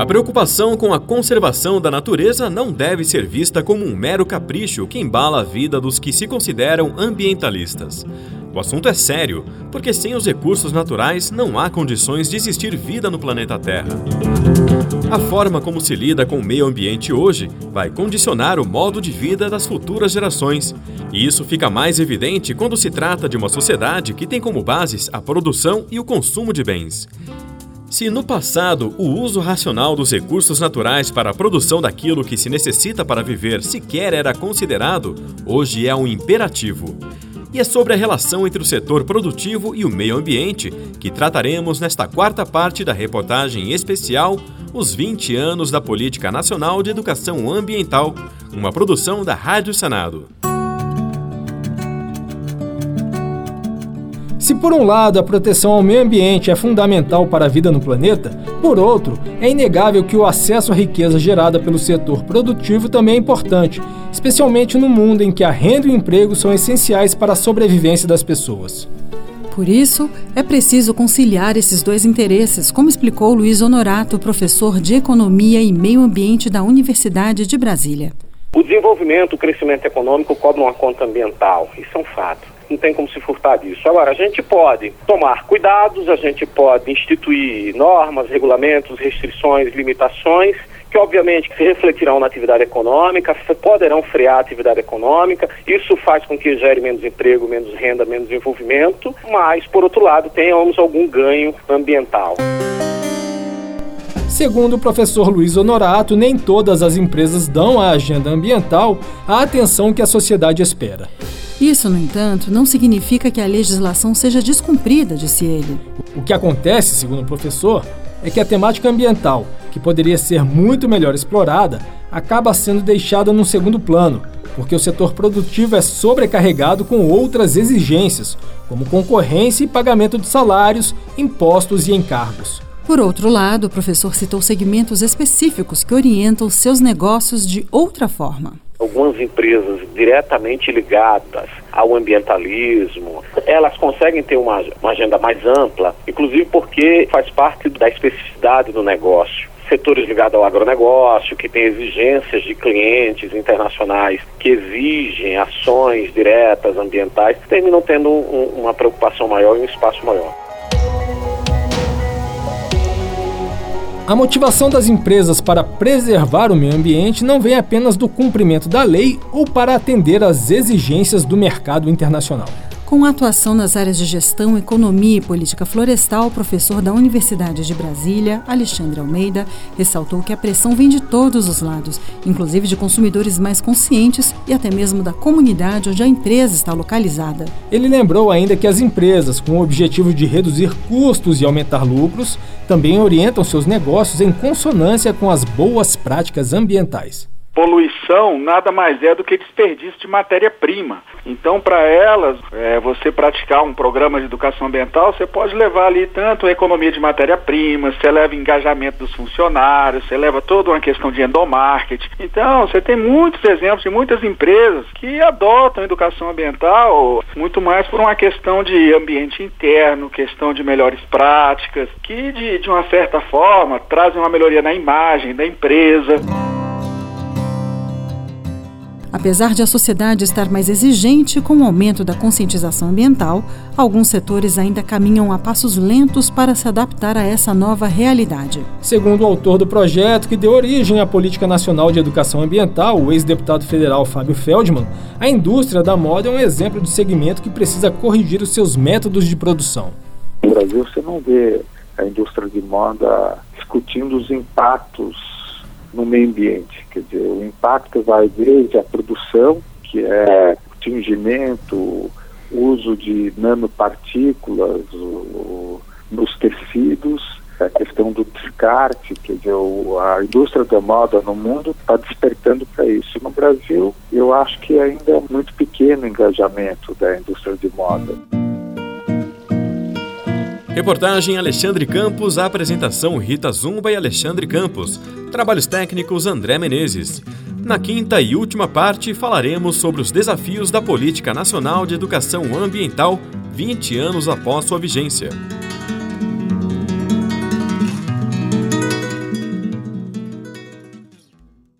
A preocupação com a conservação da natureza não deve ser vista como um mero capricho que embala a vida dos que se consideram ambientalistas. O assunto é sério, porque sem os recursos naturais não há condições de existir vida no planeta Terra. A forma como se lida com o meio ambiente hoje vai condicionar o modo de vida das futuras gerações. E isso fica mais evidente quando se trata de uma sociedade que tem como bases a produção e o consumo de bens. Se no passado o uso racional dos recursos naturais para a produção daquilo que se necessita para viver sequer era considerado, hoje é um imperativo. E é sobre a relação entre o setor produtivo e o meio ambiente que trataremos nesta quarta parte da reportagem especial Os 20 anos da Política Nacional de Educação Ambiental, uma produção da Rádio Senado. Se por um lado a proteção ao meio ambiente é fundamental para a vida no planeta, por outro, é inegável que o acesso à riqueza gerada pelo setor produtivo também é importante, especialmente no mundo em que a renda e o emprego são essenciais para a sobrevivência das pessoas. Por isso, é preciso conciliar esses dois interesses, como explicou Luiz Honorato, professor de Economia e Meio Ambiente da Universidade de Brasília. O desenvolvimento, o crescimento econômico cobram uma conta ambiental, isso é um fato. Não tem como se furtar disso. Agora, a gente pode tomar cuidados, a gente pode instituir normas, regulamentos, restrições, limitações, que obviamente se refletirão na atividade econômica, poderão frear a atividade econômica. Isso faz com que gere menos emprego, menos renda, menos desenvolvimento, mas, por outro lado, tenhamos algum ganho ambiental. Segundo o professor Luiz Honorato, nem todas as empresas dão à agenda ambiental a atenção que a sociedade espera. Isso, no entanto, não significa que a legislação seja descumprida, disse ele. O que acontece, segundo o professor, é que a temática ambiental, que poderia ser muito melhor explorada, acaba sendo deixada num segundo plano, porque o setor produtivo é sobrecarregado com outras exigências, como concorrência e pagamento de salários, impostos e encargos. Por outro lado, o professor citou segmentos específicos que orientam seus negócios de outra forma. Algumas empresas diretamente ligadas ao ambientalismo, elas conseguem ter uma agenda mais ampla, inclusive porque faz parte da especificidade do negócio. Setores ligados ao agronegócio, que têm exigências de clientes internacionais, que exigem ações diretas ambientais, terminam tendo uma preocupação maior e um espaço maior. A motivação das empresas para preservar o meio ambiente não vem apenas do cumprimento da lei ou para atender às exigências do mercado internacional. Com atuação nas áreas de gestão, economia e política florestal, o professor da Universidade de Brasília, Alexandre Almeida, ressaltou que a pressão vem de todos os lados, inclusive de consumidores mais conscientes e até mesmo da comunidade onde a empresa está localizada. Ele lembrou ainda que as empresas, com o objetivo de reduzir custos e aumentar lucros, também orientam seus negócios em consonância com as boas práticas ambientais. Poluição nada mais é do que desperdício de matéria-prima. Então, para elas, você praticar um programa de educação ambiental, você pode levar ali tanto a economia de matéria-prima, você leva engajamento dos funcionários, você leva toda uma questão de endomarketing. Então, você tem muitos exemplos de muitas empresas que adotam a educação ambiental muito mais por uma questão de ambiente interno, questão de melhores práticas, que de uma certa forma trazem uma melhoria na imagem da empresa. Apesar de a sociedade estar mais exigente com o aumento da conscientização ambiental, alguns setores ainda caminham a passos lentos para se adaptar a essa nova realidade. Segundo o autor do projeto que deu origem à Política Nacional de Educação Ambiental, o ex-deputado federal Fábio Feldman, a indústria da moda é um exemplo de segmento que precisa corrigir os seus métodos de produção. No Brasil, você não vê a indústria de moda discutindo os impactos no meio ambiente. Quer dizer, o impacto vai desde a produção, que é o tingimento, o uso de nanopartículas nos tecidos, a questão do descarte. Quer dizer, a indústria da moda no mundo está despertando para isso. No Brasil, eu acho que ainda é muito pequeno o engajamento da indústria de moda. Reportagem Alexandre Campos, a apresentação Rita Zumba e Alexandre Campos. Trabalhos técnicos André Menezes. Na quinta e última parte falaremos sobre os desafios da Política Nacional de Educação Ambiental 20 anos após sua vigência.